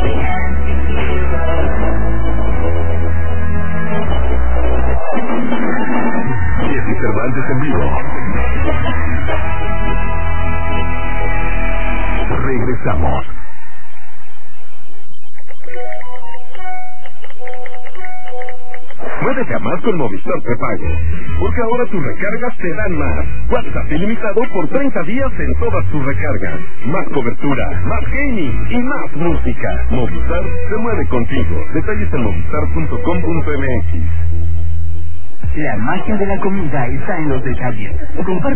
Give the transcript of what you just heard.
Jessy Cervantes en vivo. Regresamos. Muévete a más con Movistar Prepago, porque ahora tus recargas te dan más. WhatsApp ilimitado por 30 días en todas tus recargas. Más cobertura, más gaming y más música. Movistar se mueve contigo. Detalles en movistar.com.mx. La magia de la comida está en los detalles. Comparte